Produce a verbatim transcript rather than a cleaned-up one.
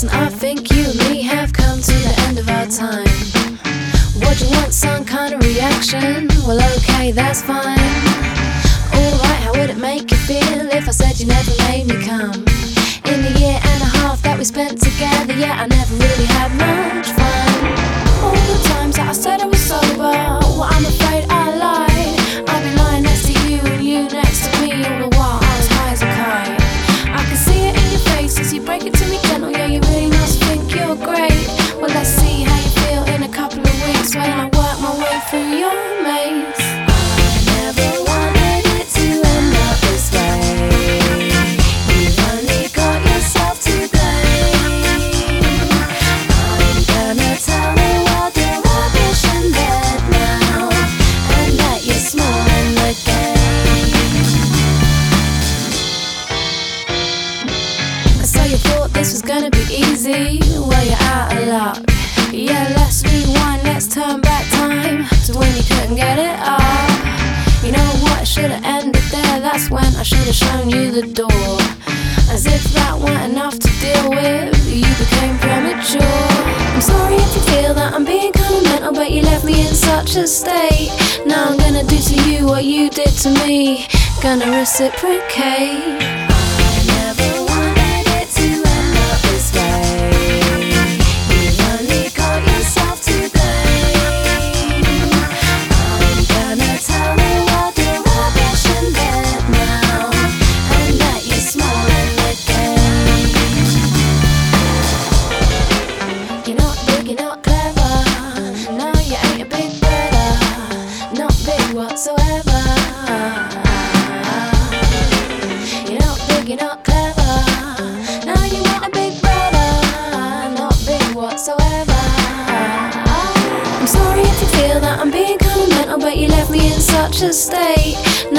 Listen, I think you and me have come to the end of our time. What do you want, some kind of reaction? Well, okay, that's fine. Alright, how would it make you feel if I said you never made me come? In the year and a half that we spent together, yeah, I never really had much fun. All the times that I said I was sober, well, I'm afraid I lied. I've been lying next to you and you next to me all the while I was high as a kite. I can see it in your face as you break it to me gentle. Yeah, you really must think you're great. Well, let's see how you feel in a couple of weeks when I work my way through your maze. I never wanted it to end up this way. You've only got yourself to blame. I'm gonna tell the world you're rubbish and dead now, and that you're small in the game. So you thought this was gonna be easy? Well, you're out of luck. Yeah, let's rewind, let's turn back time to when you couldn't get it up. You know what, I should've ended there. That's when I should've shown you the door. As if that weren't enough to deal with, you became premature. I'm sorry if you feel that I'm being kinda mental, but you left me in such a state. Now I'm gonna do to you what you did to me. Gonna reciprocate. I never wanted it to end up this way. You've only got yourself to blame. I'm gonna tell the world you're rubbish and dead now, and that you're small in the game. You're not big, you're not clever. No, you ain't a big brother. Not big whatsoever. You're not big, you're not clever. No, you ain't a big brother. Not big whatsoever. I'm sorry if you feel that I'm being kinda mental, but you left me in such a state. Now